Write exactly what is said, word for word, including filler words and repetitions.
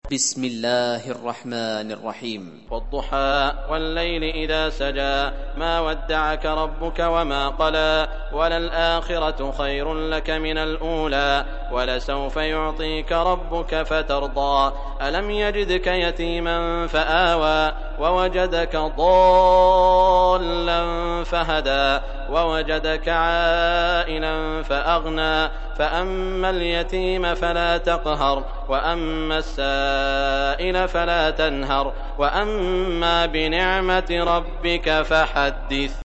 بسم الله الرحمن الرحيم. والضحى والليل إذا سجى ما ودعك ربك وما قلى وللآخرة خير لك من الأولى ولسوف يعطيك ربك فترضى ألم يجدك يتيما فآوى ووجدك ضالا فهدى ووجدك عائلا فأغنى فأما اليتيم فلا تقهر وأما السائل فلا تنهر وأما بنعمة ربك فحدث.